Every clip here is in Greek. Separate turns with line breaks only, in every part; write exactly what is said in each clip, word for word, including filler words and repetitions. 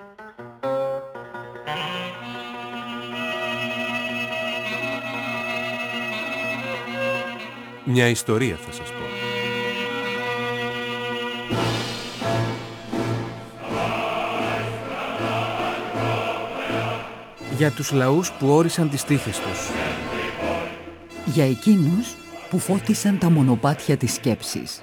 Μια ιστορία θα σας πω. Για τους λαούς που όρισαν τις τύχες τους.
Για εκείνους που φώτισαν τα μονοπάτια της σκέψης.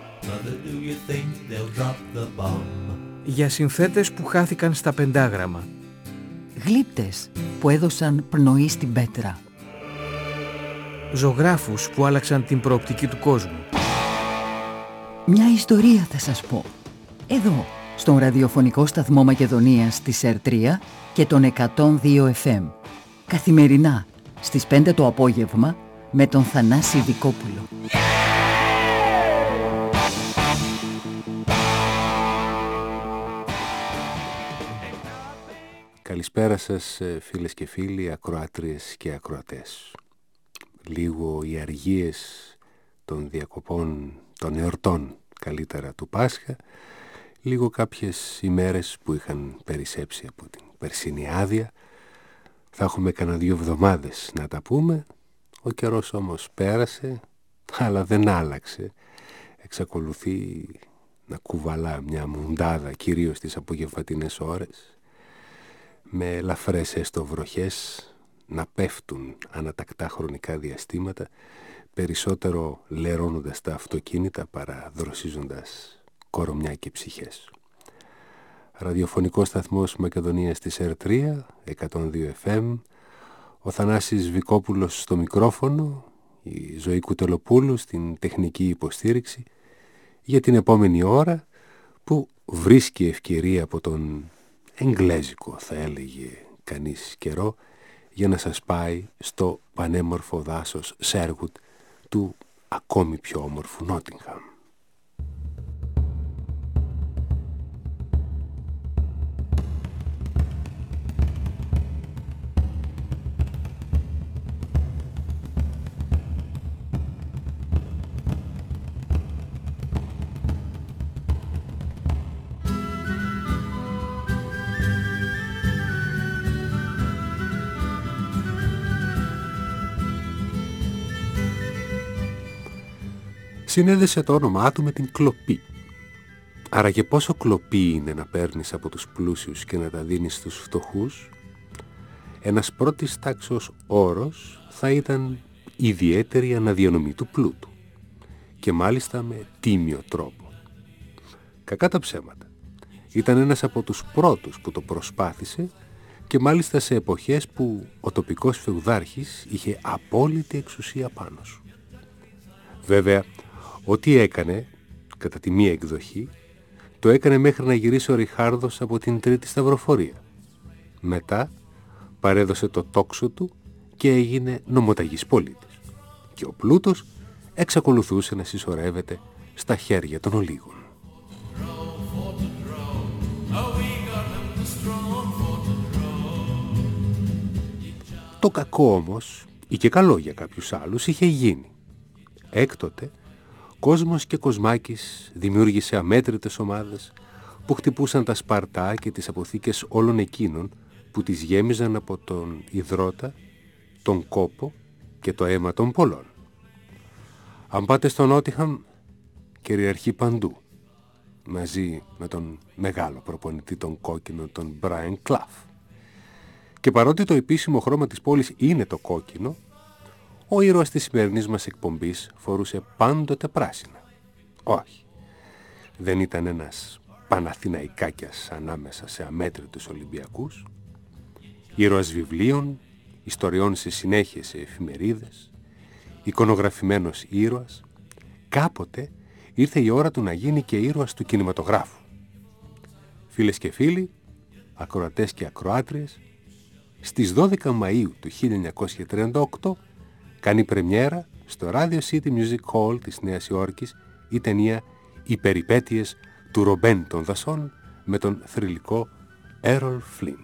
Για συνθέτες που χάθηκαν στα πεντάγραμμα.
Γλύπτες που έδωσαν πνοή στην πέτρα.
Ζωγράφους που άλλαξαν την προοπτική του κόσμου.
Μια ιστορία θα σας πω. Εδώ, στον ραδιοφωνικό σταθμό Μακεδονίας της ΕΡ τρία και τον εκατόν δύο εφ εμ. Καθημερινά, στις πέντε το απόγευμα, με τον Θανάση Δικόπουλο.
Καλησπέρα σας φίλες και φίλοι, ακροάτριες και ακροατές. Λίγο οι αργίες των διακοπών των εορτών, καλύτερα του Πάσχα, λίγο κάποιες ημέρες που είχαν περισσέψει από την περσίνη άδεια. Θα έχουμε κανένα δύο εβδομάδες να τα πούμε. Ο καιρός όμως πέρασε, αλλά δεν άλλαξε. Εξακολουθεί να κουβαλά μια μουντάδα, κυρίως τις απογευματινές ώρες, με ελαφρές έστω βροχές να πέφτουν ανατακτά χρονικά διαστήματα, περισσότερο λερώνοντας τα αυτοκίνητα παρά δροσίζοντας κορομιά και ψυχές. Ραδιοφωνικός σταθμός Μακεδονίας της ΕΡ τρία, εκατόν δύο εφ εμ, ο Θανάσης Δικόπουλος στο μικρόφωνο, η Ζωή Κουτελοπούλου στην τεχνική υποστήριξη, για την επόμενη ώρα που βρίσκει ευκαιρία από τον εγγλέζικο, θα έλεγε κανείς, καιρό, για να σας πάει στο πανέμορφο δάσος Σέργουτ του ακόμη πιο όμορφου Νότιγχαμ. Συνέδεσε το όνομά του με την κλοπή. Άρα και πόσο κλοπή είναι να παίρνεις από τους πλούσιους και να τα δίνεις στους φτωχούς? Ένας πρώτης τάξεως όρος θα ήταν ιδιαίτερη αναδιανομή του πλούτου, και μάλιστα με τίμιο τρόπο. Κακά τα ψέματα. Ήταν ένας από τους πρώτους που το προσπάθησε, και μάλιστα σε εποχές που ο τοπικός φεουδάρχης είχε απόλυτη εξουσία πάνω σου. Βέβαια, ό,τι έκανε, κατά τη μία εκδοχή, το έκανε μέχρι να γυρίσει ο Ριχάρδος από την Τρίτη Σταυροφορία. Μετά παρέδωσε το τόξο του και έγινε νομοταγής πολίτης. Και ο πλούτος εξακολουθούσε να συσσωρεύεται στα χέρια των ολίγων. Το κακό όμως, ή και καλό για κάποιους άλλους, είχε γίνει. Έκτοτε, κόσμος και κοσμάκης δημιούργησε αμέτρητες ομάδες που χτυπούσαν τα σπαρτά και τις αποθήκες όλων εκείνων που τις γέμιζαν από τον υδρότα, τον κόπο και το αίμα των πολλών. Αν πάτε στο Νότιγχαμ, κυριαρχεί παντού, μαζί με τον μεγάλο προπονητή των κόκκινων, τον Μπράιν Κλαφ. Και παρότι το επίσημο χρώμα της πόλης είναι το κόκκινο, ο ήρωας της σημερινής μας εκπομπής φορούσε πάντοτε πράσινα. Όχι, δεν ήταν ένας Παναθηναϊκάκιας ανάμεσα σε αμέτρητους Ολυμπιακούς. Ήρωας βιβλίων, ιστοριών σε συνέχεια σε εφημερίδες, εικονογραφημένος ήρωας, κάποτε ήρθε η ώρα του να γίνει και ήρωας του κινηματογράφου. Φίλες και φίλοι, ακροατές και ακροάτριες, στις δώδεκα Μαΐου του χίλια εννιακόσια τριάντα οκτώ κάνει πρεμιέρα στο Radio City Music Hall της Νέας Υόρκης η ταινία «Οι περιπέτειες του Ρομπέν των Δασών» με τον θρυλικό Έρολ Φλίν.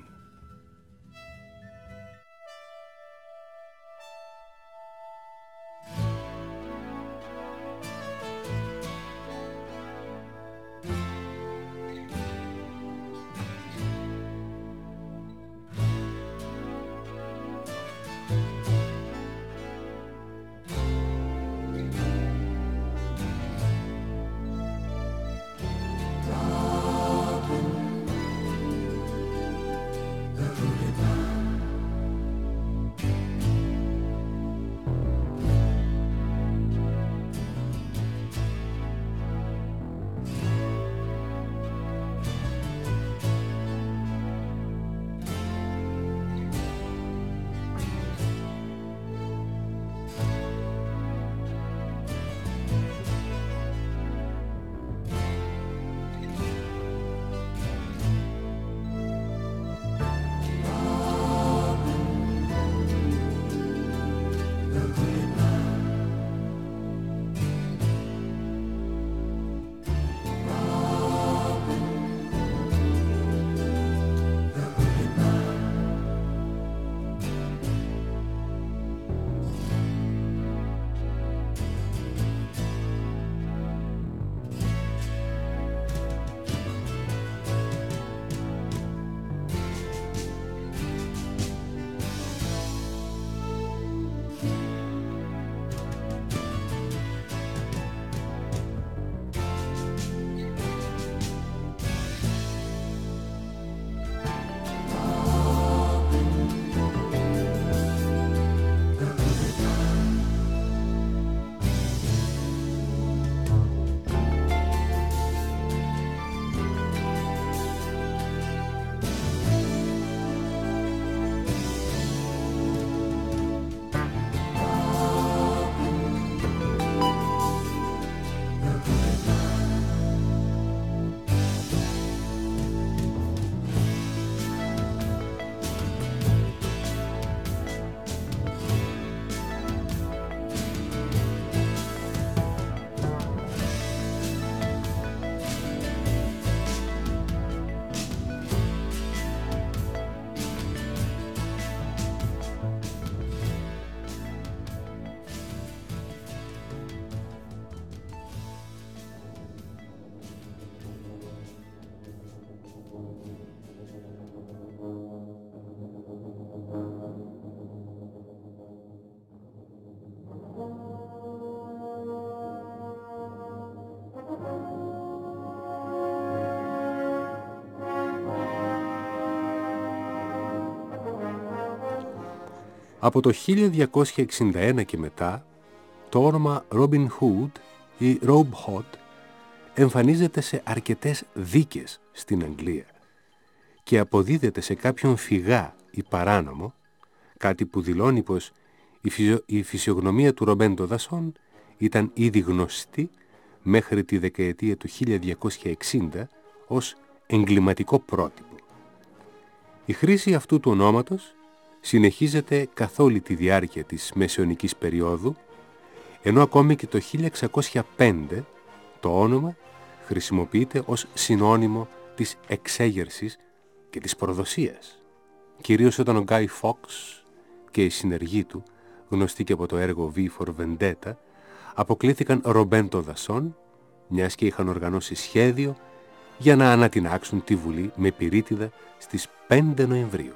Από το χίλια διακόσια εξήντα ένα και μετά, το όνομα Robin Hood ή Rob Hood εμφανίζεται σε αρκετές δίκες στην Αγγλία και αποδίδεται σε κάποιον φυγά ή παράνομο, κάτι που δηλώνει πως η, φυσιο... η φυσιογνωμία του Ρομπέντο Δασόν ήταν ήδη γνωστή μέχρι τη δεκαετία του χίλια διακόσια εξήντα ως εγκληματικό πρότυπο. Η χρήση αυτού του ονόματος συνεχίζεται καθ' όλη τη διάρκεια της μεσαιωνικής περίοδου, ενώ ακόμη και το χίλια εξακόσια πέντε το όνομα χρησιμοποιείται ως συνώνυμο της εξέγερσης και της προδοσίας, κυρίως όταν ο Guy Fawkes και οι συνεργοί του, γνωστοί και από το έργο V for Vendetta, αποκλήθηκαν Ρομπέντο Δασόν, μιας και είχαν οργανώσει σχέδιο για να ανατινάξουν τη Βουλή με πυρίτιδα στις πέντε Νοεμβρίου.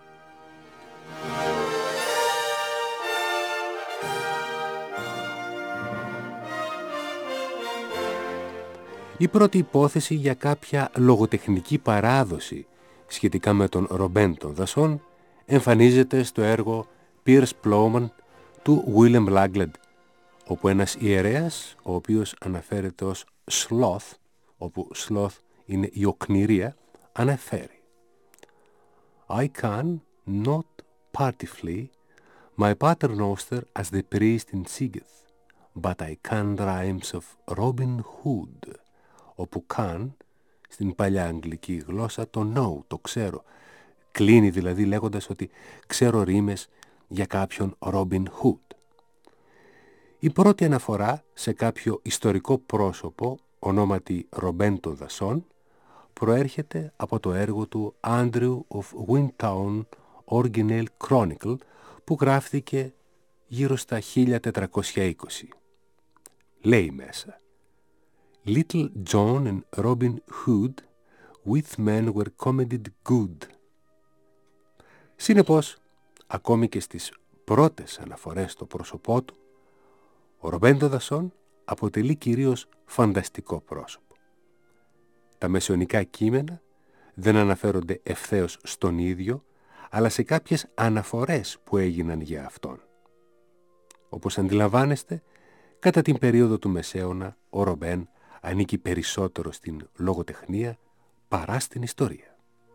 Η πρώτη υπόθεση για κάποια λογοτεχνική παράδοση σχετικά με τον Ρομπέντο Δασόν εμφανίζεται στο έργο Piers Plowman του William Langland, όπου ένας ιερέας, ο οποίος αναφέρεται ως Sloth, όπου Sloth είναι η οκνηρία, αναφέρει «I can not party flee my paternoster as the priest in Sigeth, but I can rhymes of Robin Hood», όπου can, στην παλιά αγγλική γλώσσα, το know, το ξέρω, κλείνει δηλαδή λέγοντας ότι ξέρω ρήμες για κάποιον Robin Hood. Η πρώτη αναφορά σε κάποιο ιστορικό πρόσωπο ονόματι Ρομπέντο Δασόν προέρχεται από το έργο του Andrew of Wintown Original Chronicle που γράφτηκε γύρω στα χίλια τετρακόσια είκοσι. Λέει μέσα «Little John and Robin Hood with men were comedied good». Συνεπώς, ακόμη και στις πρώτες αναφορές στο πρόσωπό του, ο Ρομπέντο Δασόν αποτελεί κυρίως φανταστικό πρόσωπο. Τα μεσαιωνικά κείμενα δεν αναφέρονται ευθέως στον ίδιο, αλλά σε κάποιες αναφορές που έγιναν για αυτόν. Όπως αντιλαμβάνεστε, κατά την περίοδο του Μεσαίωνα, ο Ρομπέν ανήκει περισσότερο στην λογοτεχνία παρά στην ιστορία.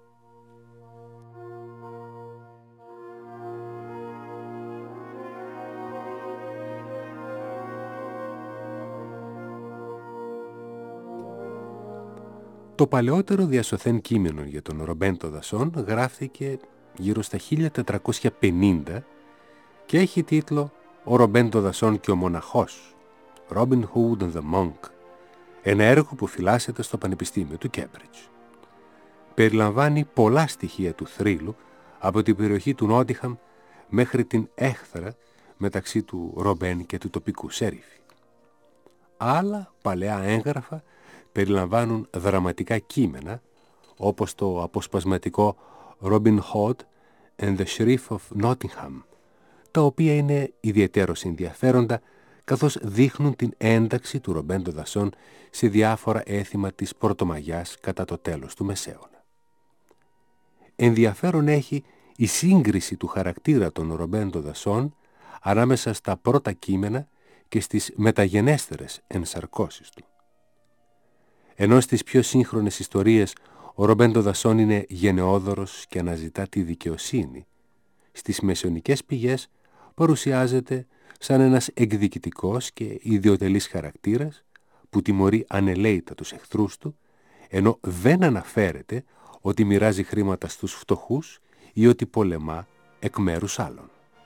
Το παλαιότερο διασωθέν κείμενο για τον Ρομπέντο Δασόν γράφτηκε γύρω στα χίλια τετρακόσια πενήντα και έχει τίτλο «Ο Ρομπέντο Δασόν και ο μοναχός», Robin Hood and the Monk, ένα έργο που φυλάσσεται στο Πανεπιστήμιο του Κέμπριτζ. Περιλαμβάνει πολλά στοιχεία του θρύλου από την περιοχή του Νότιχαμ μέχρι την έχθρα μεταξύ του Ρομπέν και του τοπικού σέριφη. Άλλα παλαιά έγγραφα περιλαμβάνουν δραματικά κείμενα όπως το αποσπασματικό Robin Hood and the Sheriff of Nottingham, τα οποία είναι ιδιαιτέρως ενδιαφέροντα καθώς δείχνουν την ένταξη του Ρομπέντο Δασόν σε διάφορα έθιμα της Πρωτομαγιάς κατά το τέλος του Μεσαίωνα. Ενδιαφέρον έχει η σύγκριση του χαρακτήρα των Ρομπέντο Δασόν ανάμεσα στα πρώτα κείμενα και στις μεταγενέστερες ενσαρκώσεις του. Ενώ στις πιο σύγχρονες ιστορίες ο Ρομπέντο Δασόν είναι γενναιόδωρος και αναζητά τη δικαιοσύνη, στις μεσαιωνικές πηγές παρουσιάζεται σαν ένας εκδικητικός και ιδιοτελής χαρακτήρας που τιμωρεί ανελαίητα τους εχθρούς του, ενώ δεν αναφέρεται ότι μοιράζει χρήματα στους φτωχούς ή ότι πολεμά εκ μέρους άλλων.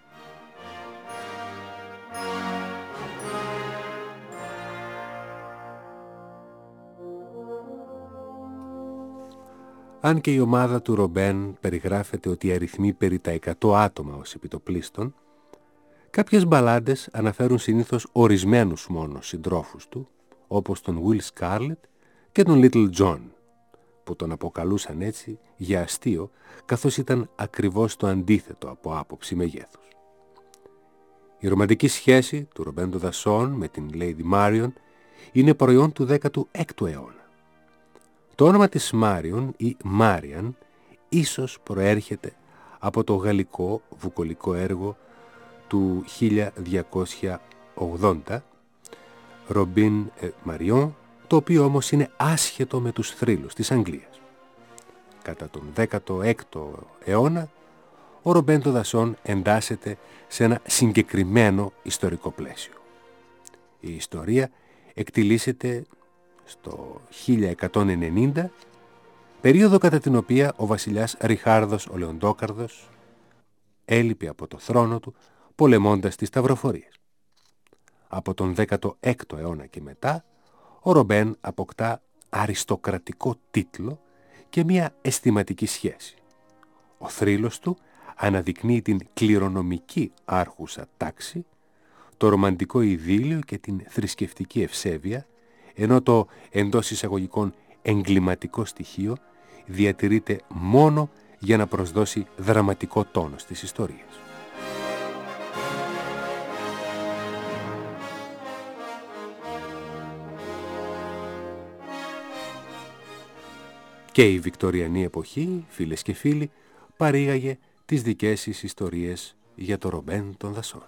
Αν και η ομάδα του Ρομπέν περιγράφεται ότι αριθμεί περί τα εκατό άτομα ως επιτοπλίστων, κάποιες μπαλάντες αναφέρουν συνήθως ορισμένους μόνο συντρόφους του, όπως τον Will Scarlet και τον Little John, που τον αποκαλούσαν έτσι για αστείο, καθώς ήταν ακριβώς το αντίθετο από άποψη μεγέθους. Η ρομαντική σχέση του Ρομπέντο Δασόν με την Lady Marion είναι προϊόν του δέκατου έκτου αιώνα. Το όνομα της Μάριον ή Μάριαν ίσως προέρχεται από το γαλλικό βουκολικό έργο του χίλια διακόσια ογδόντα, Ρομπίν Μαριόν, το οποίο όμως είναι άσχετο με τους θρύλους της Αγγλίας. Κατά τον δέκατο έκτο αιώνα, ο Ρομπέν των Δασών εντάσσεται σε ένα συγκεκριμένο ιστορικό πλαίσιο. Η ιστορία εκτιλήσεται στο χίλια εκατόν ενενήντα, περίοδο κατά την οποία ο βασιλιάς Ριχάρδος ο Λεοντόκαρδος έλειπε από το θρόνο του πολεμώντας τις σταυροφορίες. Από τον δέκατο έκτο αιώνα και μετά, ο Ρομπέν αποκτά αριστοκρατικό τίτλο και μια αισθηματική σχέση. Ο θρύλος του αναδεικνύει την κληρονομική άρχουσα τάξη, το ρομαντικό ειδήλιο και την θρησκευτική ευσέβεια, ενώ το εντός εισαγωγικών εγκληματικό στοιχείο διατηρείται μόνο για να προσδώσει δραματικό τόνο στις ιστορίες. Και η βικτοριανή εποχή, φίλες και φίλοι, παρήγαγε τις δικές της ιστορίες για το Ρομπέν των Δασών.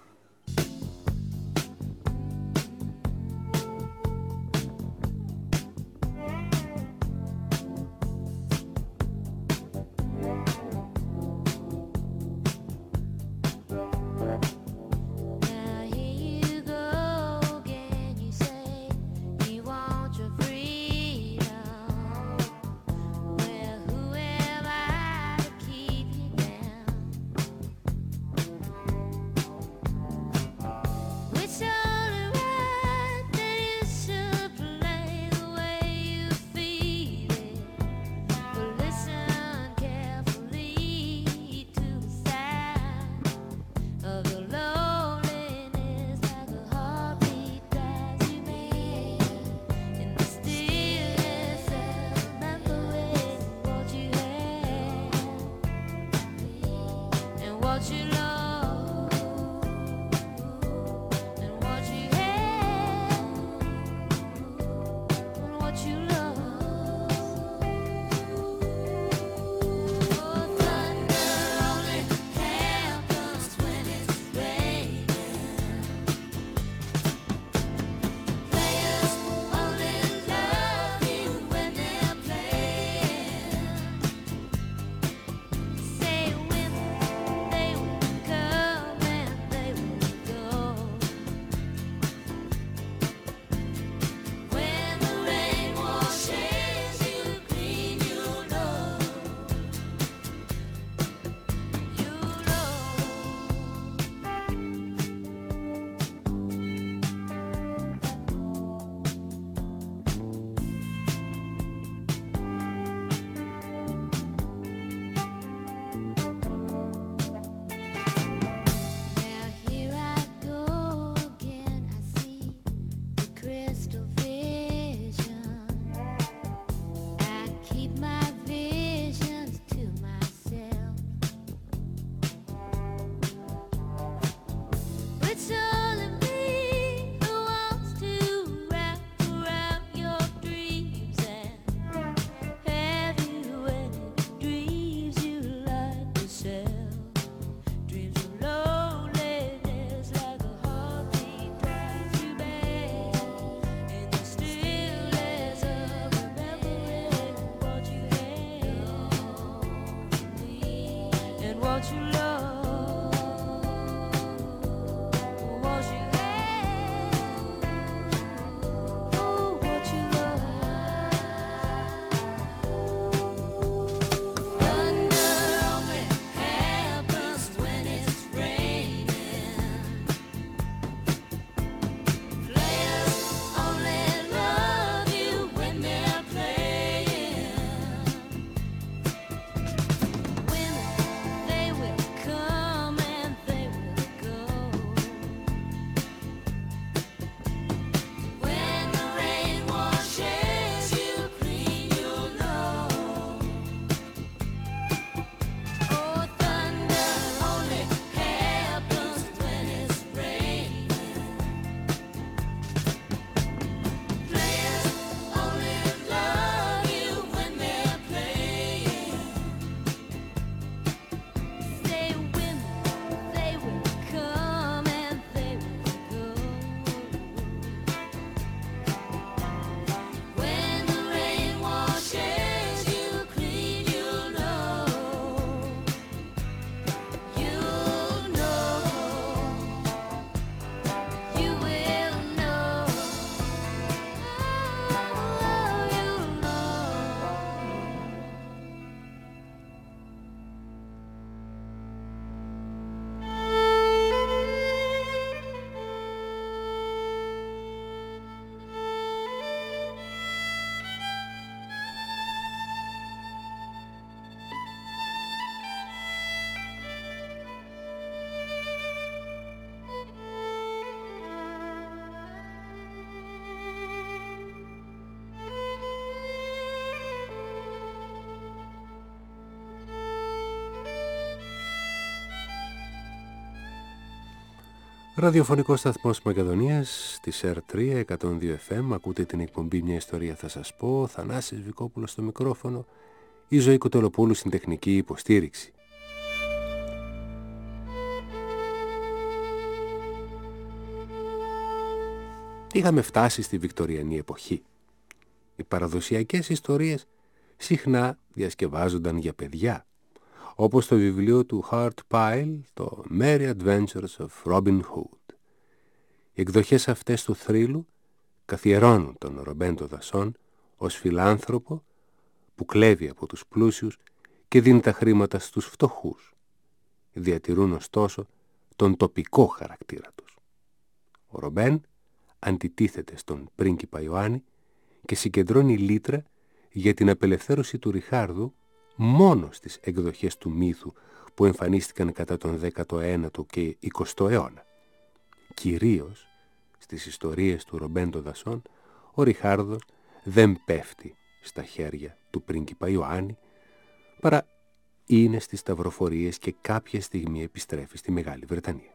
Come
Ραδιοφωνικός σταθμός Μακεδονίας, της Ερ τρία εκατόν δύο εφ εμ. Ακούτε την εκπομπή «Μια ιστορία θα σας πω». Θανάσης Βικόπουλος στο μικρόφωνο, η Ζωή Κοτελοπούλου στην τεχνική υποστήριξη. Είχαμε φτάσει στη Βικτωριανή εποχή. Οι παραδοσιακές ιστορίες συχνά διασκευάζονταν για παιδιά, όπως το βιβλίο του Hart Pyle, το Merry Adventures of Robin Hood. Οι εκδοχές αυτές του θρύλου καθιερώνουν τον Ρομπέν το Δασόν ως φιλάνθρωπο που κλέβει από τους πλούσιους και δίνει τα χρήματα στους φτωχούς. Διατηρούν ωστόσο τον τοπικό χαρακτήρα τους. Ο Ρομπέν αντιτίθεται στον πρίγκιπα Ιωάννη και συγκεντρώνει λύτρα για την απελευθέρωση του Ριχάρδου μόνο στις εκδοχές του μύθου που εμφανίστηκαν κατά τον δέκατο ένατο και εικοστό αιώνα. Κυρίως στις ιστορίες του Ρομπέν το Δασόν, ο Ριχάρδος δεν πέφτει στα χέρια του πρίγκιπα Ιωάννη, παρά είναι στις σταυροφορίες και κάποια στιγμή επιστρέφει στη Μεγάλη Βρετανία.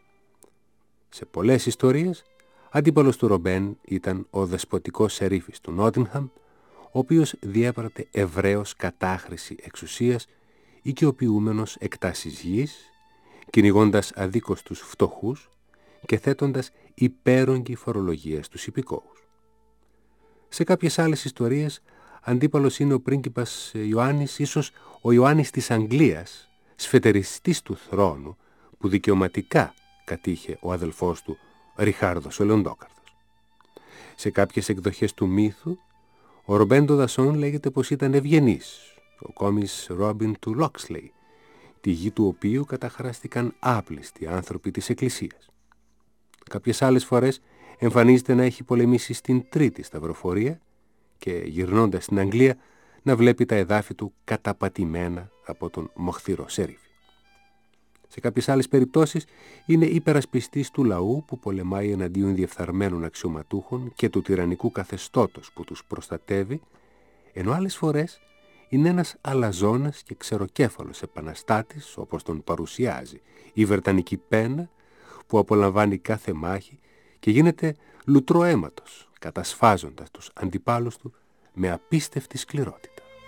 Σε πολλές ιστορίες, αντίπαλος του Ρομπέν ήταν ο δεσποτικός σερίφης του Νότιγχαμ, ο οποίος διέπρατε ευρέως κατάχρηση εξουσίας, οικειοποιούμενος εκτάσεις γης, κυνηγώντας αδίκως τους φτωχούς και θέτοντας υπέρογγη φορολογία στους υπηκόους. Σε κάποιες άλλες ιστορίες, αντίπαλος είναι ο πρίγκιπας Ιωάννης, ίσως ο Ιωάννης της Αγγλίας, σφετεριστής του θρόνου, που δικαιωματικά κατήχε ο αδελφός του Ριχάρδος ο Λεοντόκαρδος. Σε κάποιες εκδοχές του μύθου, ο Ρομπέν το Δασόν λέγεται πως ήταν ευγενής, ο κόμις Ρόμπιν του Λόξλεϊ, τη γη του οποίου καταχράστηκαν άπλιστοι άνθρωποι της Εκκλησίας. Κάποιες άλλες φορές εμφανίζεται να έχει πολεμήσει στην τρίτη σταυροφορία και γυρνώντας στην Αγγλία να βλέπει τα εδάφη του καταπατημένα από τον μοχθηρό σερίφη. Σε κάποιες άλλες περιπτώσεις είναι υπερασπιστής του λαού που πολεμάει εναντίον διεφθαρμένων αξιωματούχων και του τυραννικού καθεστώτος που τους προστατεύει, ενώ άλλες φορές είναι ένας αλαζόνας και ξεροκέφαλος επαναστάτης, όπως τον παρουσιάζει η Βρετανική πένα, που απολαμβάνει κάθε μάχη και γίνεται λουτρό αίματος, κατασφάζοντας τους αντιπάλους του με απίστευτη σκληρότητα.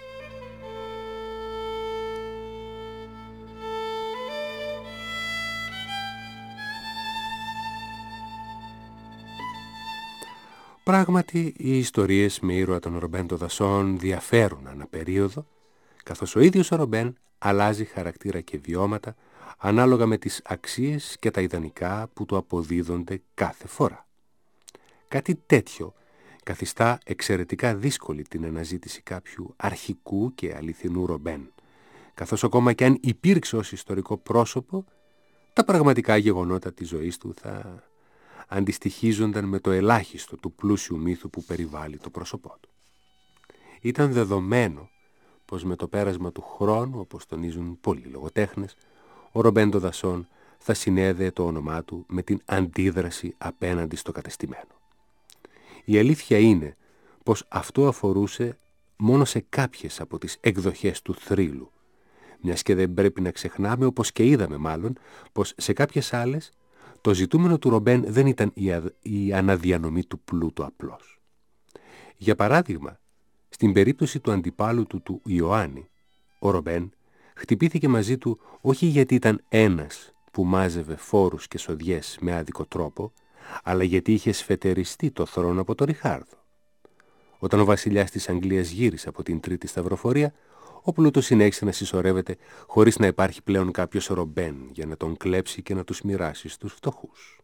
Πράγματι, οι ιστορίες με ήρωα τον Ρομπέν το Δασόν διαφέρουν ανά περίοδο, καθώς ο ίδιος ο Ρομπέν αλλάζει χαρακτήρα και βιώματα ανάλογα με τις αξίες και τα ιδανικά που του αποδίδονται κάθε φορά. Κάτι τέτοιο καθιστά εξαιρετικά δύσκολη την αναζήτηση κάποιου αρχικού και αληθινού Ρομπέν, καθώς ακόμα και αν υπήρξε ως ιστορικό πρόσωπο, τα πραγματικά γεγονότα της ζωής του θα αντιστοιχίζονταν με το ελάχιστο του πλούσιου μύθου που περιβάλλει το πρόσωπό του. Ήταν δεδομένο πως με το πέρασμα του χρόνου, όπως τονίζουν πολλοί λογοτέχνες, ο Ρομπέν το Δασόν θα συνέδεε το όνομά του με την αντίδραση απέναντι στο κατεστημένο. Η αλήθεια είναι πως αυτό αφορούσε μόνο σε κάποιες από τις εκδοχές του θρύλου, μιας και δεν πρέπει να ξεχνάμε, όπως και είδαμε μάλλον, πως σε κάποιες άλλες το ζητούμενο του Ρομπέν δεν ήταν η, α... η αναδιανομή του πλούτου απλώς. Για παράδειγμα, στην περίπτωση του αντιπάλου του του Ιωάννη, ο Ρομπέν χτυπήθηκε μαζί του όχι γιατί ήταν ένας που μάζευε φόρους και σοδιές με άδικο τρόπο, αλλά γιατί είχε σφετεριστεί το θρόνο από τον Ριχάρδο. Όταν ο βασιλιάς της Αγγλίας γύρισε από την τρίτη σταυροφορία, ο πλούτος συνέχισε να συσσωρεύεται χωρίς να υπάρχει πλέον κάποιος Ρομπέν για να τον κλέψει και να τους μοιράσει στους φτωχούς.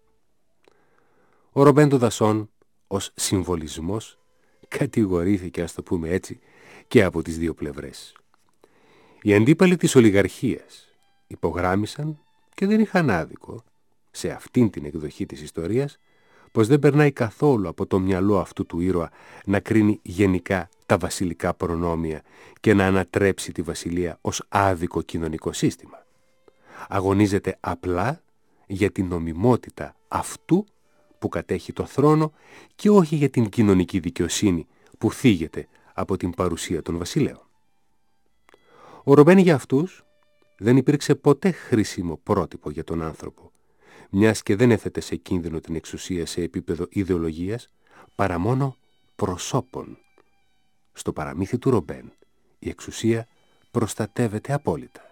Ο Ρομπέν το Δασόν, ως συμβολισμός, κατηγορήθηκε, ας το πούμε έτσι, και από τις δύο πλευρές. Οι αντίπαλοι της ολιγαρχίας υπογράμμισαν και δεν είχαν άδικο σε αυτήν την εκδοχή της ιστορίας πως δεν περνάει καθόλου από το μυαλό αυτού του ήρωα να κρίνει γενικά τα βασιλικά προνόμια και να ανατρέψει τη βασιλεία ως άδικο κοινωνικό σύστημα. Αγωνίζεται απλά για την νομιμότητα αυτού που κατέχει το θρόνο και όχι για την κοινωνική δικαιοσύνη που θίγεται από την παρουσία των βασιλέων. Ο Ρομπέν για αυτούς δεν υπήρξε ποτέ χρήσιμο πρότυπο για τον άνθρωπο, μιας και δεν έθετε σε κίνδυνο την εξουσία σε επίπεδο ιδεολογίας, παρά μόνο προσώπων. Στο παραμύθι του Ρομπέν, η εξουσία προστατεύεται απόλυτα.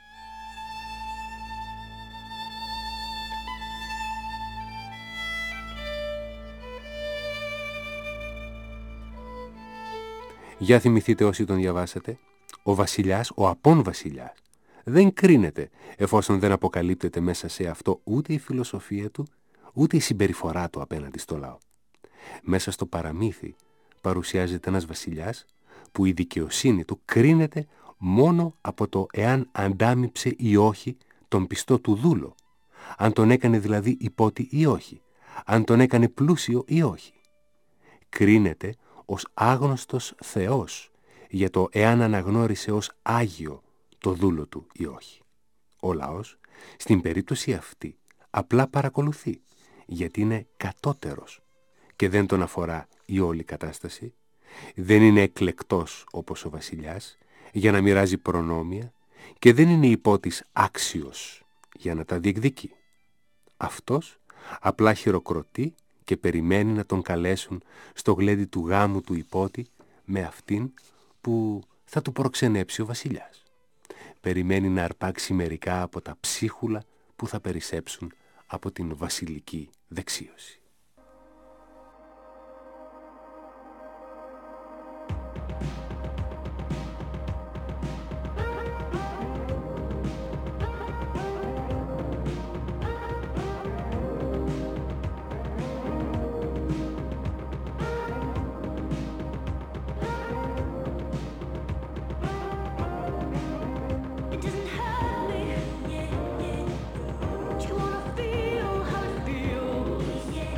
Για θυμηθείτε όσοι τον διαβάσατε, ο βασιλιάς, ο απόν βασιλιάς, δεν κρίνεται εφόσον δεν αποκαλύπτεται μέσα σε αυτό ούτε η φιλοσοφία του, ούτε η συμπεριφορά του απέναντι στο λαό. Μέσα στο παραμύθι παρουσιάζεται ένας βασιλιάς που η δικαιοσύνη του κρίνεται μόνο από το εάν αντάμιψε ή όχι τον πιστό του δούλο, αν τον έκανε δηλαδή υπότι ή όχι, αν τον έκανε πλούσιο ή όχι. Κρίνεται ως άγνωστος Θεός για το εάν αναγνώρισε ως άγιο το δούλο του ή όχι. Ο λαός, στην περίπτωση αυτή, απλά παρακολουθεί, γιατί είναι κατώτερος και δεν τον αφορά η όλη κατάσταση, δεν είναι εκλεκτός όπως ο βασιλιάς για να μοιράζει προνόμια και δεν είναι υπότις άξιος για να τα διεκδικεί. Αυτός απλά χειροκροτεί και περιμένει να τον καλέσουν στο γλέντι του γάμου του υπότη με αυτήν που θα του προξενέψει ο βασιλιάς. Περιμένει να αρπάξει μερικά από τα ψίχουλα που θα περισσέψουν από την βασιλική δεξίωση.
Do you wanna feel how it feels?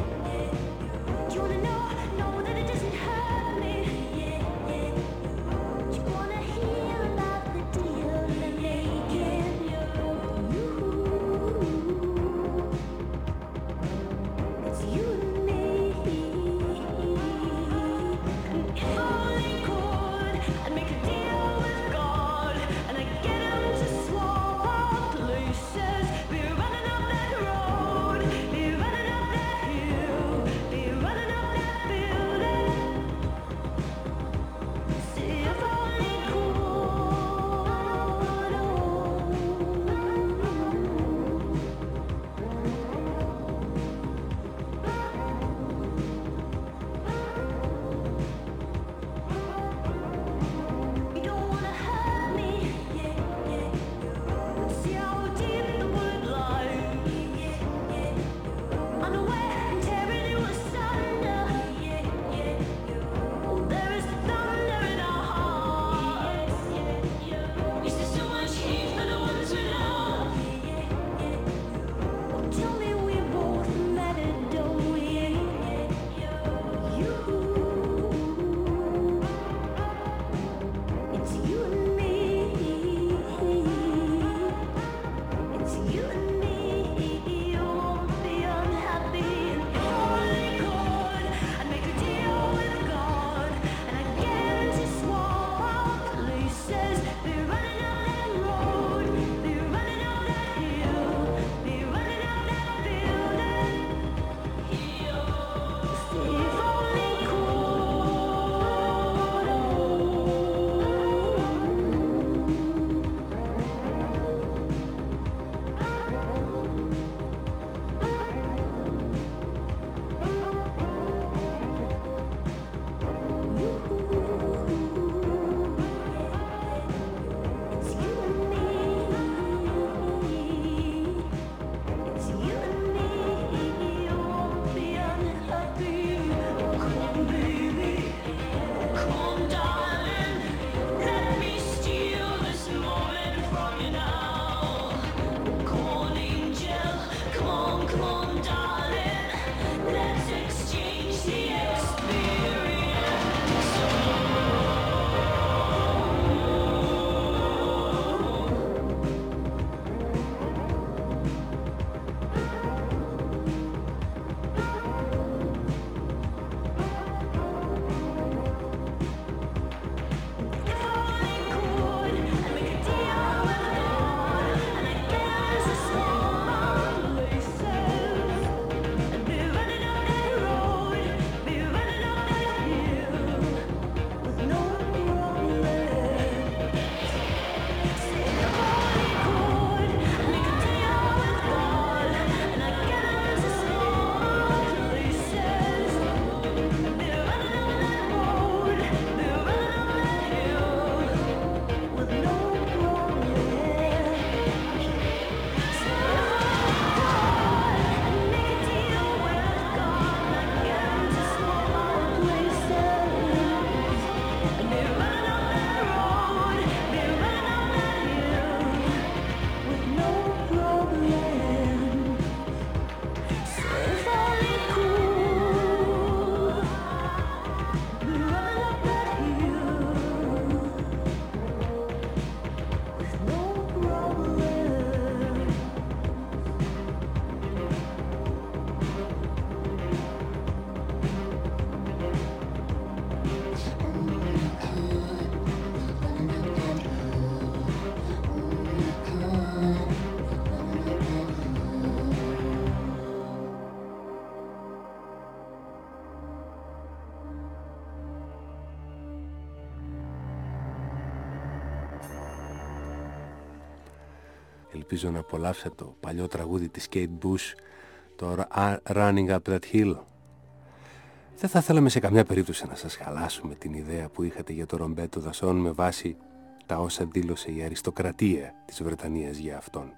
Ελπίζω να απολαύσατε το παλιό τραγούδι της Kate Bush, το Running Up That Hill. Δεν θα θέλαμε σε καμιά περίπτωση να σας χαλάσουμε την ιδέα που είχατε για το Ρομπέντο Δασόν με βάση τα όσα δήλωσε η αριστοκρατία της Βρετανίας για αυτόν.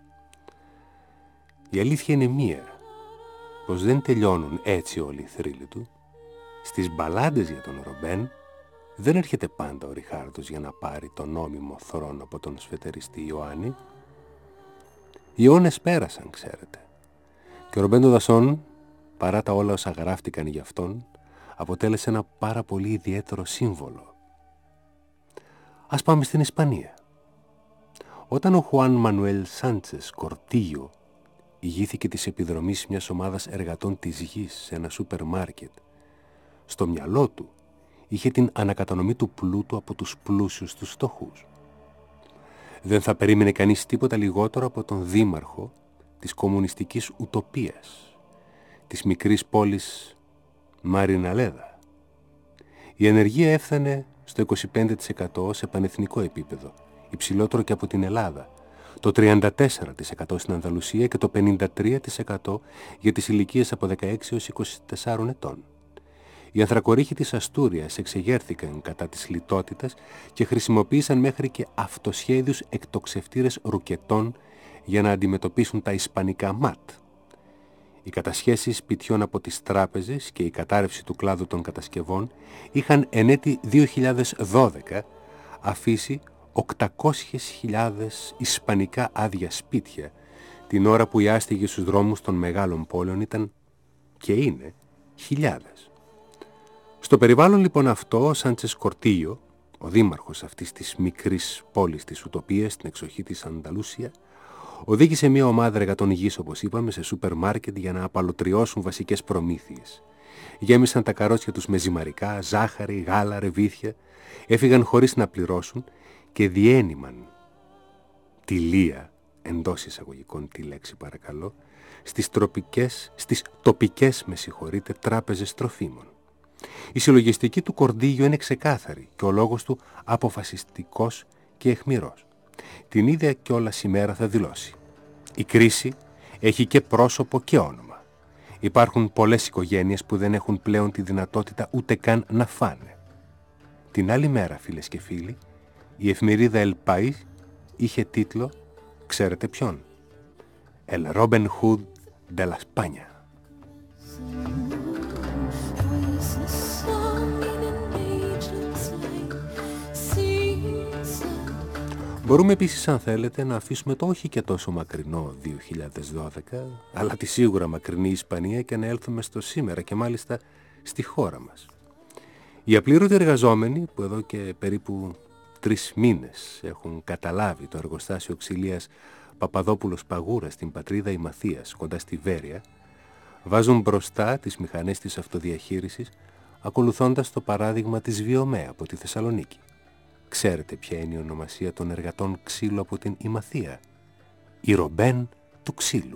Η αλήθεια είναι μία, πως δεν τελειώνουν έτσι όλοι οι θρύλοι του. Στις μπαλάντες για τον Ρομπέν δεν έρχεται πάντα ο Ριχάρδος για να πάρει τον νόμιμο θρόνο από τον σφετεριστή Ιωάννη. Οι αιώνες πέρασαν, ξέρετε, και ο Ρομπέντο Δασόν, παρά τα όλα όσα γράφτηκαν για αυτόν, αποτέλεσε ένα πάρα πολύ ιδιαίτερο σύμβολο. Ας πάμε στην Ισπανία. Όταν ο Χουάν Μανουέλ Σάντσες Κορτίγιο ηγήθηκε της επιδρομής μιας ομάδας εργατών της γης σε ένα σούπερ μάρκετ, στο μυαλό του είχε την ανακατανομή του πλούτου από τους πλούσιους στους φτωχούς. Δεν θα περίμενε κανείς τίποτα λιγότερο από τον δήμαρχο της κομμουνιστικής ουτοπίας, της μικρής πόλης Μαριναλέδα. Η ανεργία έφτανε στο είκοσι πέντε τοις εκατό σε πανεθνικό επίπεδο, υψηλότερο και από την Ελλάδα, το τριάντα τέσσερα τοις εκατό στην Ανδαλουσία και το πενήντα τρία τοις εκατό για τις ηλικίες από δεκαέξι έως είκοσι τέσσερα ετών. Οι ανθρακορίχοι της Αστούριας εξεγέρθηκαν κατά της λιτότητας και χρησιμοποίησαν μέχρι και αυτοσχέδιους εκτοξευτήρες ρουκετών για να αντιμετωπίσουν τα ισπανικά ΜΑΤ. Οι κατασχέσεις σπιτιών από τις τράπεζες και η κατάρρευση του κλάδου των κατασκευών είχαν εν έτη δύο χιλιάδες δώδεκα αφήσει οκτακόσιες χιλιάδες ισπανικά άδεια σπίτια, την ώρα που οι άστιγοι στους δρόμους των μεγάλων πόλεων ήταν και είναι χιλιάδες. Στο περιβάλλον λοιπόν αυτό, ο Σάντσες Κορτίγιο, ο δήμαρχος αυτής της μικρής πόλης της ουτοπίας, στην εξοχή της Ανταλούσια, οδήγησε μια ομάδα εργατών γης, όπως είπαμε, σε σούπερ μάρκετ για να απαλωτριώσουν βασικές προμήθειες. Γέμισαν τα καρότσια τους με ζυμαρικά, ζάχαρη, γάλα, ρεβίθια, έφυγαν χωρίς να πληρώσουν και διένυμαν τη λία, εντός εισαγωγικών τη λέξη παρακαλώ, στις, τροπικές, στις τοπικές, με συγχωρείτε, τράπεζες τροφίμων. Η συλλογιστική του Κορντίγιο είναι ξεκάθαρη και ο λόγος του αποφασιστικός και αιχμηρός. Την ίδια κιόλας ημέρα θα δηλώσει: η κρίση έχει και πρόσωπο και όνομα. Υπάρχουν πολλές οικογένειες που δεν έχουν πλέον τη δυνατότητα ούτε καν να φάνε. Την άλλη μέρα, φίλες και φίλοι, η εφημερίδα El País είχε τίτλο, ξέρετε ποιον? El Robin Hood de la España. Μπορούμε επίσης, αν θέλετε, να αφήσουμε το όχι και τόσο μακρινό δύο χιλιάδες δώδεκα, αλλά τη σίγουρα μακρινή Ισπανία και να έλθουμε στο σήμερα και μάλιστα στη χώρα μας. Οι απλήρωτοι εργαζόμενοι που εδώ και περίπου τρεις μήνες έχουν καταλάβει το εργοστάσιο ξυλίας Παπαδόπουλος Παγούρα στην πατρίδα Ημαθίας, κοντά στη Βέρεια, βάζουν μπροστά τις μηχανές της αυτοδιαχείρισης, ακολουθώντας το παράδειγμα της Βιομέ από τη Θεσσαλονίκη. Ξέρετε ποια είναι η ονομασία των εργατών ξύλου από την Ημαθία? Η Ρομπέν του ξύλου.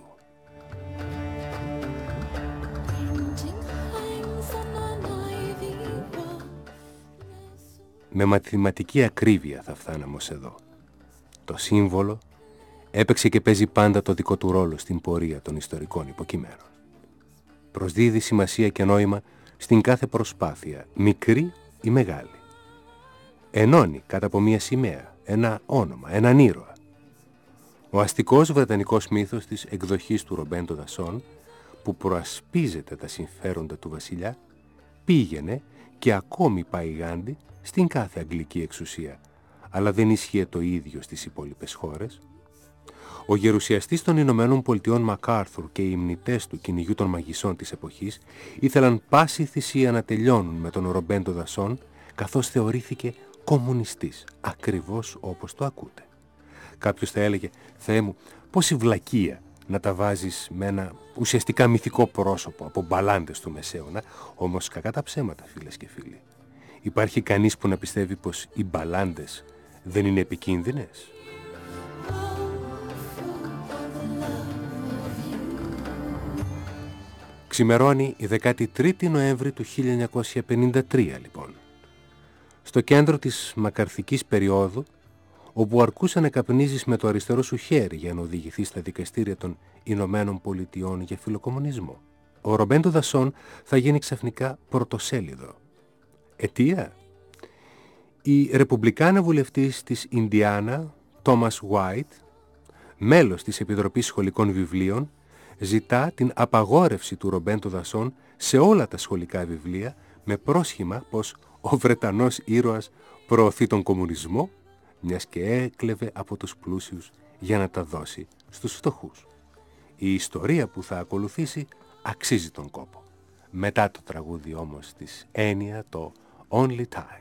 Με μαθηματική ακρίβεια θα φτάναμε ως εδώ. Το σύμβολο έπαιξε και παίζει πάντα το δικό του ρόλο στην πορεία των ιστορικών υποκειμένων. Προσδίδει σημασία και νόημα στην κάθε προσπάθεια, μικρή ή μεγάλη. Ενώνει κάτω από μία σημαία, ένα όνομα, έναν ήρωα. Ο αστικός βρετανικός μύθος της εκδοχής του Ρομπέντο Δασόν, που προασπίζεται τα συμφέροντα του βασιλιά, πήγαινε και ακόμη πάει γάντι στην κάθε αγγλική εξουσία, αλλά δεν ίσχυε το ίδιο στις υπόλοιπες χώρες. Ο γερουσιαστής των Ηνωμένων Πολιτειών Μακάρθουρ και οι υμνητές του κυνηγιού των μαγισσών της εποχής ήθελαν πάση θυσία να τελειώνουν με τον Ρομπέντο Δασόν, καθώς θεωρήθηκε κομμουνιστής, ακριβώς όπως το ακούτε. Κάποιος θα έλεγε: Θεέ μου, πόση βλακεία να τα βάζεις με ένα ουσιαστικά μυθικό πρόσωπο από μπαλάντες του Μεσαίωνα, όμως κακά τα ψέματα, φίλες και φίλοι. Υπάρχει κανείς που να πιστεύει πως οι μπαλάντες δεν είναι επικίνδυνες? Ξημερώνει η δεκατή τρίτη Νοέμβρη του χίλια εννιακόσια πενήντα τρία λοιπόν. Στο κέντρο της μακαρθικής περίοδου, όπου αρκούσε να καπνίζεις με το αριστερό σου χέρι για να οδηγηθείς στα δικαστήρια των Ηνωμένων Πολιτειών για φιλοκομμουνισμό. Ο Ρομπέντο Δασόν θα γίνει ξαφνικά πρωτοσέλιδο. Αιτία? Η ρεπουμπλικάνα βουλευτής της Ινδιάνα, Τόμας Γουάιτ, μέλος της Επιτροπής Σχολικών Βιβλίων, ζητά την απαγόρευση του Ρομπέντο Δασόν σε όλα τα σχολικά βιβλία με πρόσχημα πως ο Βρετανός ήρωας προωθεί τον κομμουνισμό, μιας και έκλεβε από τους πλούσιους για να τα δώσει στους φτωχούς. Η ιστορία που θα ακολουθήσει αξίζει τον κόπο. Μετά το τραγούδι όμως της Έννοια, το Only Time.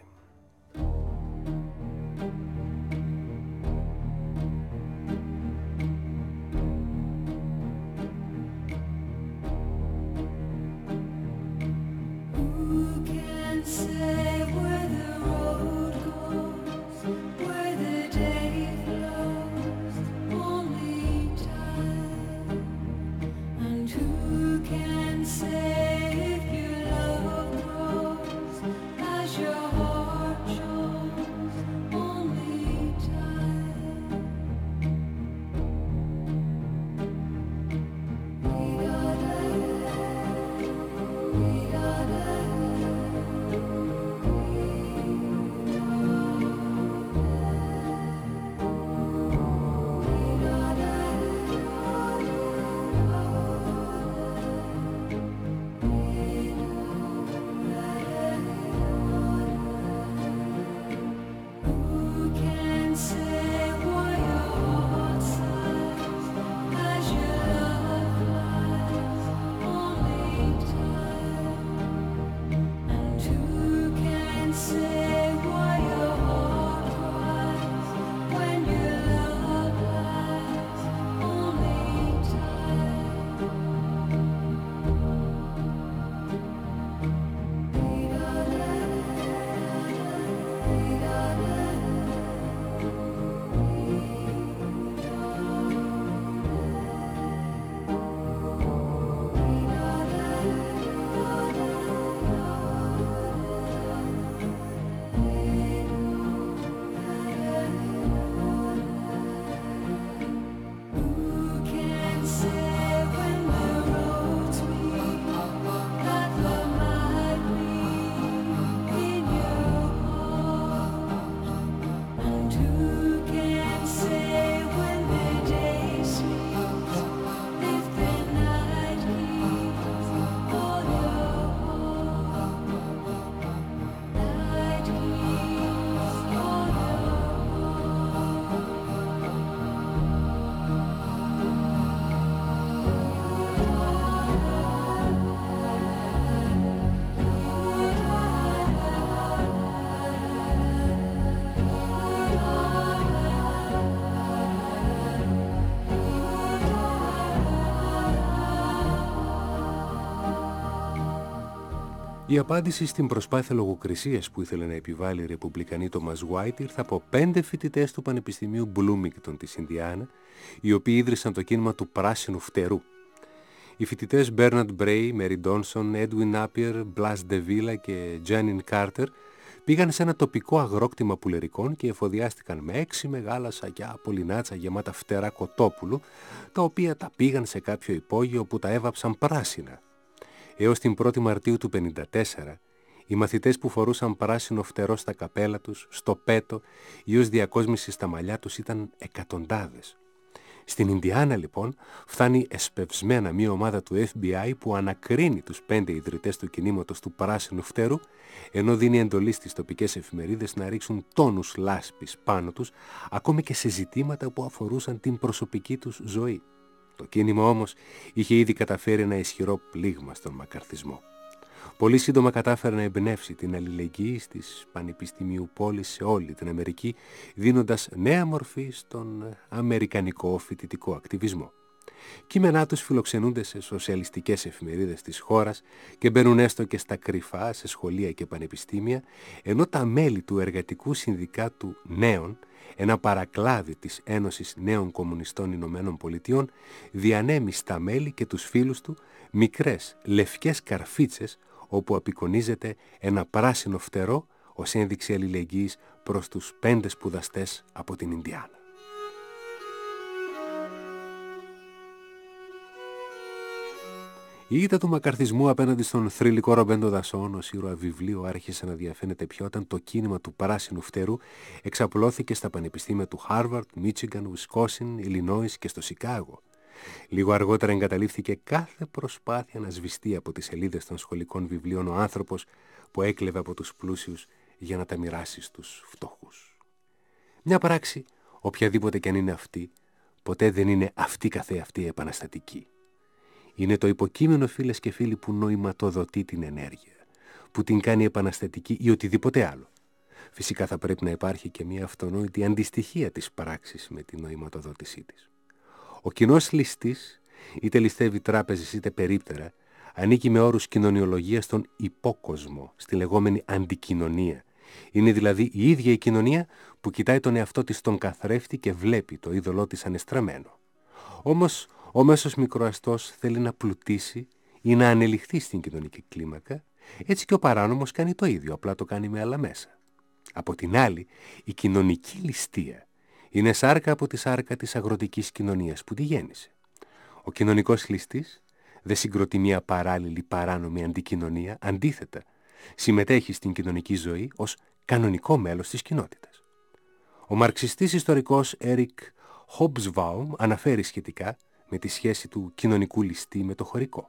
Η απάντηση στην προσπάθεια λογοκρισίας που ήθελε να επιβάλλει η ρεπουμπλικανή Τόμας Γουάιτ ήρθε από πέντε φοιτητές του Πανεπιστημίου Μπλούμιγκτον της Ινδιάνα, οι οποίοι ίδρυσαν το κίνημα του πράσινου φτερού. Οι φοιτητές Μπέρναρντ Μπρέι, Μέρι Ντόνσον, Έντουιν Νάπιερ, Μπλας Ντεβίλα και Τζάνιν Κάρτερ πήγαν σε ένα τοπικό αγρόκτημα πουλερικών και εφοδιάστηκαν με έξι μεγάλα σακιά πολυνάτσα γεμάτα φτερά κοτόπουλου, τα οποία τα πήγαν σε κάποιο υπόγειο που τα έβαψαν πράσινα. Έως την πρώτη Μαρτίου του χίλια εννιακόσια πενήντα τέσσερα, οι μαθητές που φορούσαν πράσινο φτερό στα καπέλα τους, στο πέτο ή ως διακόσμηση στα μαλλιά τους ήταν εκατοντάδες. Στην Ινδιάνα λοιπόν φτάνει εσπευσμένα μια ομάδα του Εφ Μπι Άι που ανακρίνει τους πέντε ιδρυτές του κινήματος του πράσινου φτερού, ενώ δίνει εντολή στις τοπικές εφημερίδες να ρίξουν τόνους λάσπης πάνω τους, ακόμη και σε ζητήματα που αφορούσαν την προσωπική τους ζωή. Το κίνημα όμως είχε ήδη καταφέρει ένα ισχυρό πλήγμα στον μακαρθισμό. Πολύ σύντομα κατάφερε να εμπνεύσει την αλληλεγγύη στις πανεπιστημίου πόλης σε όλη την Αμερική, δίνοντας νέα μορφή στον αμερικανικό φοιτητικό ακτιβισμό. Κείμενά τους φιλοξενούνται σε σοσιαλιστικές εφημερίδες της χώρας και μπαίνουν έστω και στα κρυφά σε σχολεία και πανεπιστήμια, ενώ τα μέλη του Εργατικού Συνδικάτου Νέων, ένα παρακλάδι της Ένωσης Νέων Κομμουνιστών Ηνωμένων Πολιτειών, διανέμει στα μέλη και τους φίλους του μικρές λευκές καρφίτσες όπου απεικονίζεται ένα πράσινο φτερό ως ένδειξη αλληλεγγύης προς τους πέντε σπουδαστές από την Ινδιάνα. Η ήττα του μακαρθισμού απέναντι στον θρυλικό ρομπέντο δασών ως ήρωα βιβλίου άρχισε να διαφαίνεται πιο όταν το κίνημα του πράσινου φτερού εξαπλώθηκε στα πανεπιστήμια του Χάρβαρντ, Μίτσιγκαν, Ουισκόσιν, Ιλινόης και στο Σικάγο. Λίγο αργότερα εγκαταλείφθηκε κάθε προσπάθεια να σβηστεί από τις σελίδες των σχολικών βιβλίων ο άνθρωπος που έκλεβε από τους πλούσιους για να τα μοιράσει στους φτωχούς. Μια πράξη, οποιαδήποτε κι αν είναι αυτή, ποτέ δεν είναι αυτή καθεαυτή επαναστατική. Είναι το υποκείμενο, φίλες και φίλοι, που νοηματοδοτεί την ενέργεια, που την κάνει επαναστατική ή οτιδήποτε άλλο. Φυσικά θα πρέπει να υπάρχει και μια αυτονόητη αντιστοιχία της πράξης με την νοηματοδότησή της. Ο κοινός ληστής, είτε ληστεύει τράπεζες είτε περίπτερα, ανήκει με όρους κοινωνιολογίας στον υπόκοσμο, στη λεγόμενη αντικοινωνία. Είναι δηλαδή η ίδια η κοινωνία που κοιτάει τον εαυτό της στον καθρέφτη και βλέπει το είδωλό της ανεστραμμένο. Όμως ο μέσος μικροαστός θέλει να πλουτίσει ή να ανελιχθεί στην κοινωνική κλίμακα, έτσι και ο παράνομος κάνει το ίδιο, απλά το κάνει με άλλα μέσα. Από την άλλη, η κοινωνική ληστεία είναι σάρκα από τη σάρκα της αγροτικής κοινωνίας που τη γέννησε. Ο κοινωνικός ληστής δεν συγκροτεί μια παράλληλη παράνομη αντικοινωνία, αντίθετα, συμμετέχει στην κοινωνική ζωή ως κανονικό μέλος της κοινότητας. Ο μαρξιστής ιστορικός Έρικ Χόμπσβαουμ αναφέρει σχετικά με τη σχέση του κοινωνικού ληστή με το χωρικό.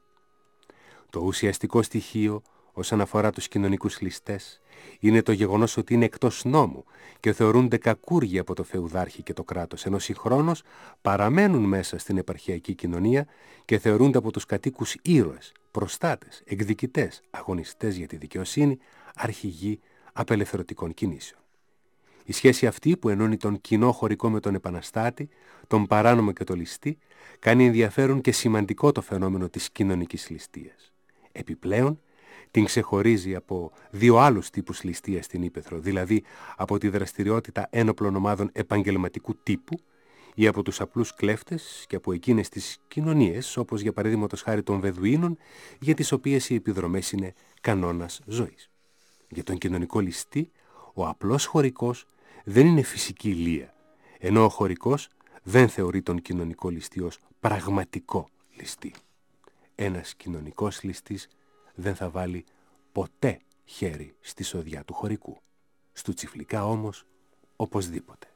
Το ουσιαστικό στοιχείο όσον αφορά τους κοινωνικούς ληστές είναι το γεγονός ότι είναι εκτός νόμου και θεωρούνται κακούργοι από το φεουδάρχη και το κράτος, ενώ συγχρόνως παραμένουν μέσα στην επαρχιακή κοινωνία και θεωρούνται από τους κατοίκους ήρωες, προστάτες, εκδικητές, αγωνιστές για τη δικαιοσύνη, αρχηγοί απελευθερωτικών κινήσεων. Η σχέση αυτή που ενώνει τον κοινό χωρικό με τον επαναστάτη, τον παράνομο και τον ληστή, κάνει ενδιαφέρον και σημαντικό το φαινόμενο της κοινωνικής ληστείας. Επιπλέον, την ξεχωρίζει από δύο άλλους τύπους ληστείας στην Ύπαιθρο, δηλαδή από τη δραστηριότητα ένοπλων ομάδων επαγγελματικού τύπου ή από τους απλούς κλέφτες και από εκείνες τις κοινωνίες, όπως για παραδείγματος χάρη των Βεδουίνων, για τις οποίες οι επιδρομές είναι κανόνας ζωής. Για τον κοινωνικό ληστή, ο απλός χωρικός δεν είναι φυσική ηλία, ενώ ο χωρικός δεν θεωρεί τον κοινωνικό ληστή ως πραγματικό ληστή. Ένας κοινωνικός ληστής δεν θα βάλει ποτέ χέρι στη σοδιά του χωρικού. Στου τσιφλικά όμως, οπωσδήποτε.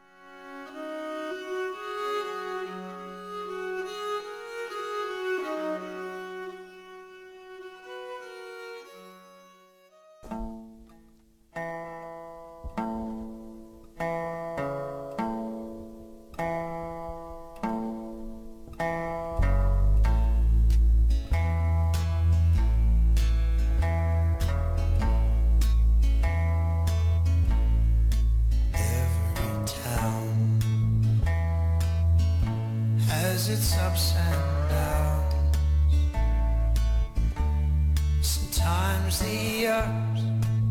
Its ups and downs. Sometimes the ups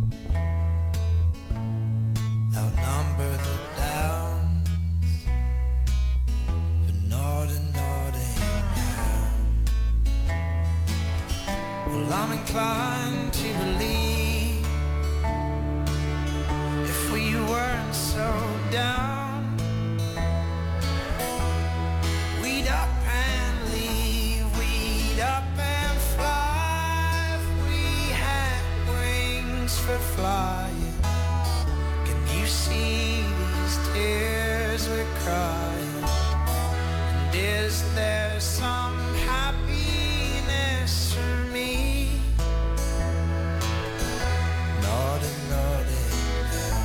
outnumber the downs, but not and not ain't now. Well, I'm inclined to believe if we weren't so down, flying. Can you see these tears we're crying? And is there some happiness for me? Nodding, nodding now.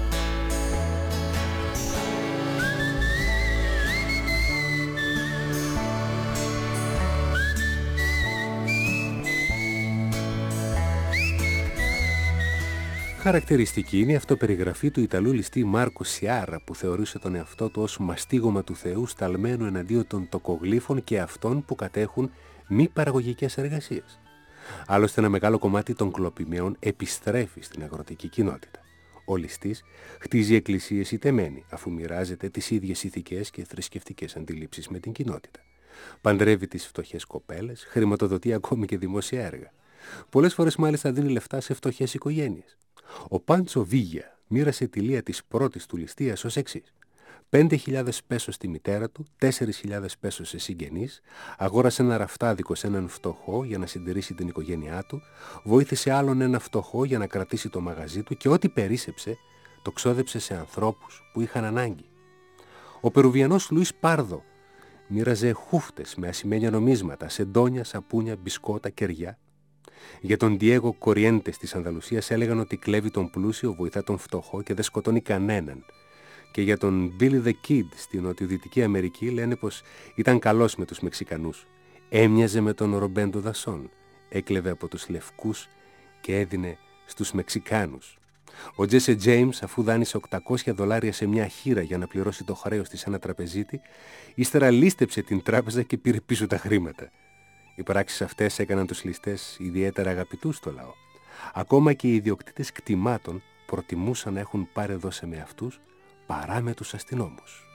Χαρακτηριστική είναι η αυτοπεριγραφή του Ιταλού ληστή Μάρκο Σιάρα, που θεωρούσε τον εαυτό του ως μαστίγωμα του Θεού σταλμένο εναντίον των τοκογλύφων και αυτών που κατέχουν μη παραγωγικές εργασίες. Άλλωστε, ένα μεγάλο κομμάτι των κλοπημαίων επιστρέφει στην αγροτική κοινότητα. Ο ληστής χτίζει εκκλησίες ή τεμένη, αφού μοιράζεται τις ίδιες ηθικές και θρησκευτικές αντιλήψεις με την κοινότητα. Παντρεύει τις φτωχές κοπέλες, χρηματοδοτεί ακόμη και δημόσια έργα. Πολλές φορές μάλιστα δίνει λεφτά σε φτωχές οικογένειες. Ο Πάντσο Βίγια μοίρασε τη λία της πρώτης του ληστείας ως εξής. πέντε χιλιάδες πέσο στη μητέρα του, τέσσερις χιλιάδες πέσο σε συγγενείς, αγόρασε ένα ραφτάδικο σε έναν φτωχό για να συντηρήσει την οικογένειά του, βοήθησε άλλον ένα φτωχό για να κρατήσει το μαγαζί του και ό,τι περίσσεψε το ξόδεψε σε ανθρώπους που είχαν ανάγκη. Ο Περουβιανός Λουίς Πάρδο μοίραζε χούφτες με ασημένια νομίσματα, σεντόνια, σαπούνια, μπισκότα, κεριά. Για τον Διέγο Κοριέντες της Ανδαλουσίας έλεγαν ότι κλέβει τον πλούσιο, βοηθά τον φτωχό και δεν σκοτώνει κανέναν. Και για τον Billy the Kid στην Νοτιοδυτική Αμερική λένε πως ήταν καλός με τους Μεξικανούς. Έμοιαζε με τον Ρομπέντο Δασόν. Έκλεβε από τους λευκούς και έδινε στους Μεξικάνους. Ο Τζέσε Τζέιμς, αφού δάνεισε οκτακόσια δολάρια σε μια χήρα για να πληρώσει το χρέος της σε ένα τραπεζίτη, ύστερα λίστεψε την τράπεζα και πήρε πίσω τα χρήματα. Οι πράξεις αυτές έκαναν τους ληστές ιδιαίτερα αγαπητούς στο λαό. Ακόμα και οι ιδιοκτήτες κτημάτων προτιμούσαν να έχουν πάρει δώσε με αυτούς παρά με τους αστυνόμους.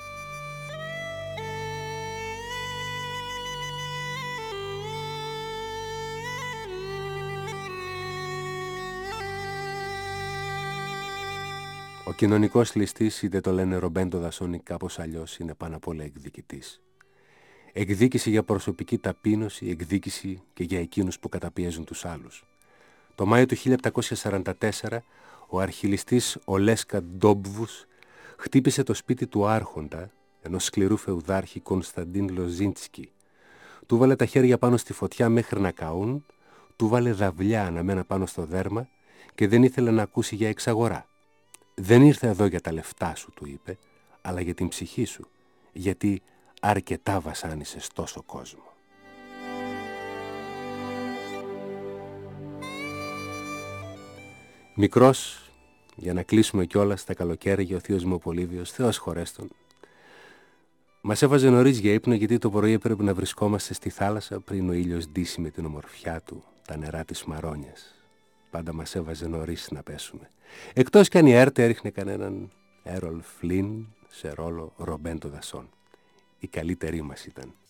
Ο κοινωνικός ληστής, είτε το λένε Ρομπέντο Δασόν ή κάπως αλλιώς, είναι πάνω απ' όλα εκδικητής. Εκδίκηση για προσωπική ταπείνωση, εκδίκηση και για εκείνους που καταπιέζουν τους άλλους. Το Μάιο του χίλια επτακόσια σαράντα τέσσερα, ο αρχιληστής Ολέσκα Ντόμπβους χτύπησε το σπίτι του άρχοντα, ενός σκληρού φεουδάρχη Κωνσταντίν Λοζίντσκι. Του βάλε τα χέρια πάνω στη φωτιά μέχρι να καούν, του βάλε δαυλιά αναμένα πάνω στο δέρμα και δεν ήθελε να ακούσει για εξαγορά. «Δεν ήρθα εδώ για τα λεφτά σου», του είπε, «αλλά για την ψυχή σου, γιατί αρκετά βασάνισες τόσο κόσμο». Μικρός, για να κλείσουμε κιόλας τα καλοκαίρια, ο θείος μου ο Πολύβιος, Θεός χωρέστον, μας έβαζε νωρίς για ύπνο, γιατί το πρωί έπρεπε να βρισκόμαστε στη θάλασσα πριν ο ήλιος ντύσει με την ομορφιά του τα νερά της Μαρόνιας. Πάντα μας έβαζε νωρίς να πέσουμε. Εκτός κι αν η ΕΡΤ έριχνε κανέναν Έρολ Φλίν σε ρόλο Ρομπέντο Δασόν. Η καλύτερη μας ήταν.